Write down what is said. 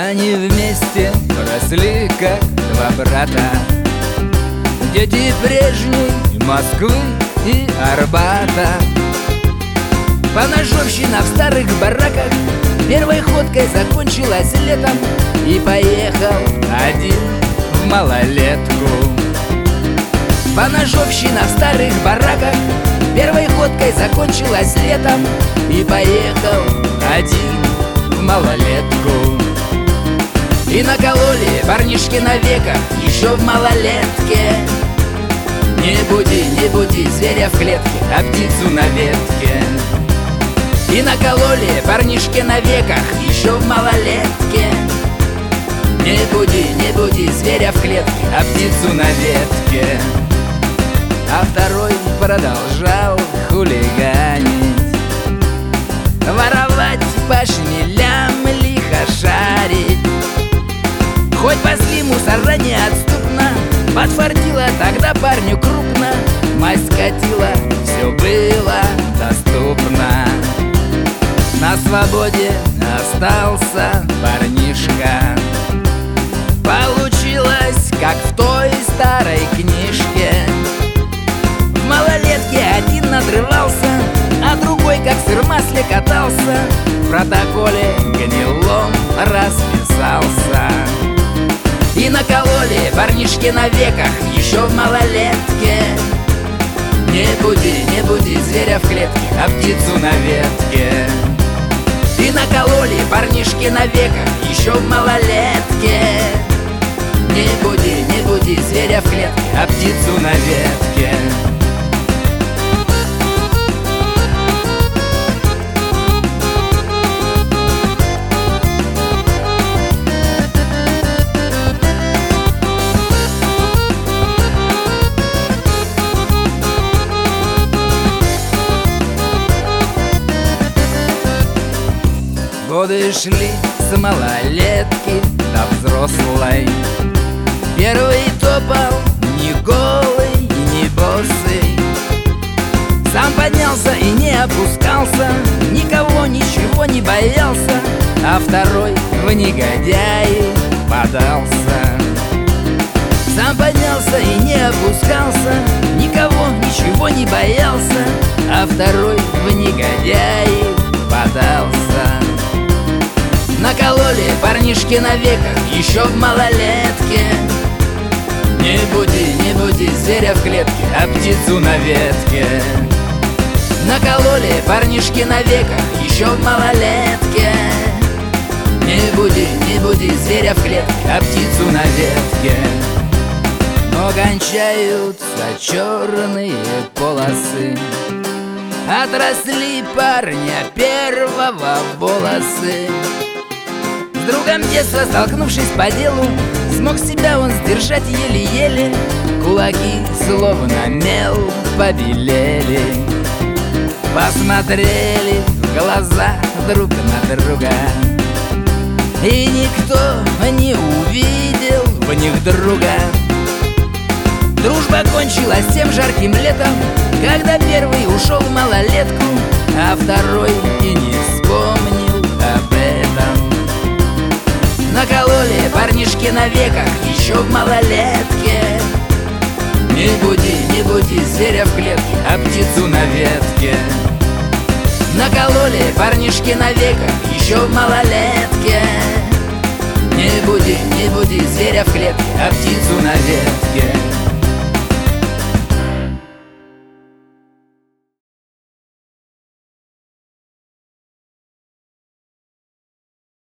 Они вместе росли, как два брата, дети прежней Москвы и Арбата. Поножовщина в старых бараках первой ходкой закончилась летом, и поехал один в малолетку. Поножовщина в старых бараках первой ходкой закончилась летом, и поехал один в малолетку. И накололи парнишки на веках еще в малолетке. Не буди зверя в клетке, а птицу на ветке. И накололи парнишки на веках еще в малолетке. Не буди зверя в клетке, а птицу на ветке. А второй продолжал хулиганить, воровать по шмелям, лихо шарить. Хоть пасли мусора неотступно, подфартило тогда парню крупно, мазь скатила, все было доступно. На свободе остался парнишка. Получилось, как в той старой книжке. В малолетке один надрывался, а другой, как сыр в масле, катался. В протоколе гнилом расписался. И накололи парнишки на веках еще в малолетке. Не буди зверя в клетке, а птицу на ветке. И накололи парнишки на веках еще в малолетке. Не буди зверя в клетке, а птицу на ветке. Годы шли с малолетки до взрослой. Первый топал не голый и не босый, сам поднялся и не опускался, никого ничего не боялся. А второй в негодяи подался. Сам поднялся и не опускался, никого ничего не боялся. А второй в негодяи подался. Накололи парнишки на веках еще в малолетке. Не буди зверя в клетке, а птицу на ветке. Накололи парнишки на веках еще в малолетке. Не буди зверя в клетке, а птицу на ветке. Но кончаются черные полосы, отросли парня первого волосы. С другом детства, столкнувшись по делу, смог себя он сдержать еле-еле. Кулаки словно мел побелели, посмотрели в глаза друг на друга, и никто не увидел в них друга. Дружба кончилась тем жарким летом, когда первый ушел в малолетку, а второй и не вспомнил об этом. Накололи парнишки на веках еще в малолетке. Не буди зверя в клетке, а птицу на ветке. Накололи парнишки на веках еще в малолетке. Не буди зверя в клетке, а птицу на ветке.